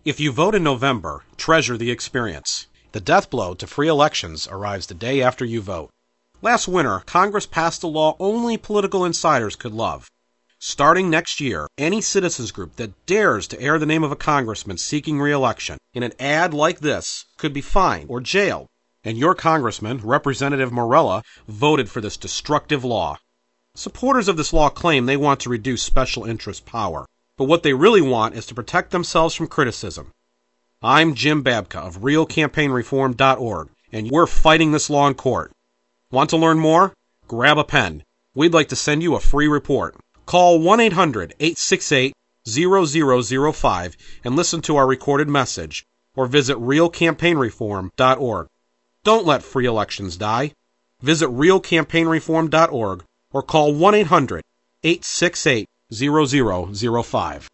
If you vote in November, treasure the experience. The death blow to free elections arrives the day after you vote. Last winter, Congress passed a law only political insiders could love. Starting next year, any citizens group that dares to air the name of a congressman seeking re-election in an ad like this could be fined or jailed. And your congressman, Representative Morella, voted for this destructive law. Supporters of this law claim they want to reduce special interest power, but what they really want is to protect themselves from criticism. I'm Jim Babka of RealCampaignReform.org, and we're fighting this law in court. Want to learn more? Grab a pen. We'd like to send you a free report. Call 1-800-868-0005 and listen to our recorded message, or visit RealCampaignReform.org. Don't let free elections die. Visit RealCampaignReform.org or call 1-800-868-0005.